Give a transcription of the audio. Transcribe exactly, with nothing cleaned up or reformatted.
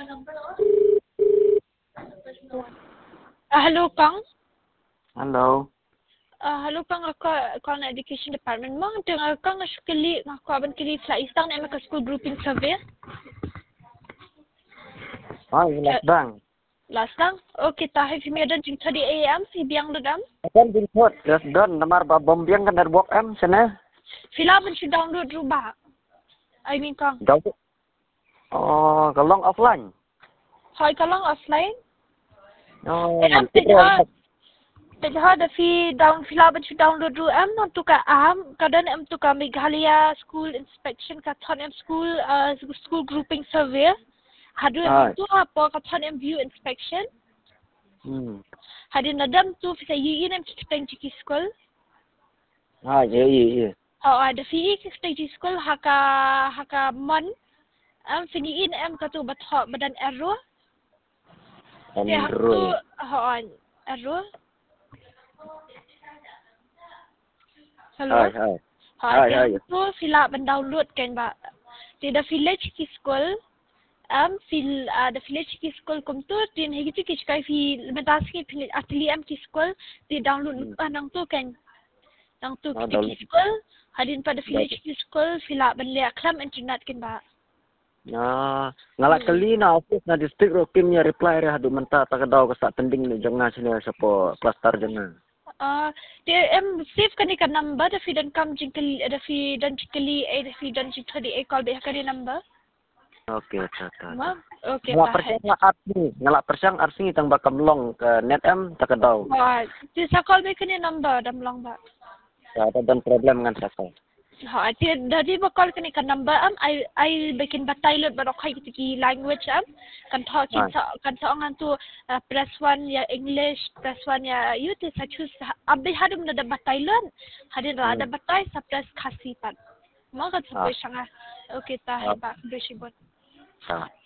Uh, hello, Kang. Hello. Uh, hello, Kang. Ako, ako na Education Department. Mang, dengar Kang nga kili, nga ako aban kili fla istang na emang school grouping survey. Oh, last bang. Last lang? Okay, tayo kami dan jing thirty a m si biang dodam. Akan binhot, just done. Namar ba bombiang kan dari bok em sana. Fila ben si download rubah. I mean, Kang. Jauh. Oh, kalong offline. Hoy ka lang offline? Oh, Eh, am nanti tejha, tejha da fi down fila ben si download ru am non tu ka am kadan am tu ka Meghalaya school inspection ka thon am school uh, school grouping survey. Hadu am tu apa ka thon am view inspection. Hmm. Hadin nadam tu fi sa yin am kitang chiki school. Ah, iya iya iya. Oh, ada fi kitang chiki school haka haka mon. Am finiin am ka tu bathok badan error. Dia tu Android. hoan error. Hello. Hai hai. Ha, Hai dia hai. tu fila ben download kan ba. Dia da village ki school. Am fil ada village ki school kum tu tin hegi tu ki skai fi mentas ki pin atli am ki school dia download nang tu kan. Nang tu ki school hadin pada village ki school fila ben le klam internet kan ba. Nah, ngalak kali na office na district rokim nya reply re hadu menta tak daw ka sa tending ni janga sini sapo cluster janga. Ah, dia em save kan ikan number da fi dan kam jingkali da fi dan jingkali eh da fi dan jingkali eh call be kan number. Oke, okay, okay. Ma, okay Ngalak ta. persyang ngalak arsi, ngalak persyang arsi tang bakam long ke net em tak daw. Ha, dia sa call be kan number dam long ba. Ya, ada dan problem dengan sakal. Ha, dia dari ba call kan ikan number am I I bikin batai lot barok hai ki language am kan talk kan sa kan sa ngan tu uh, press one ya English press one ya you tu sa choose abi hadum na da batai lot hadin ra ada batai sa press khasi pan. Mau kan sa sanga. Okay ta hai ba beshi bon. Ha.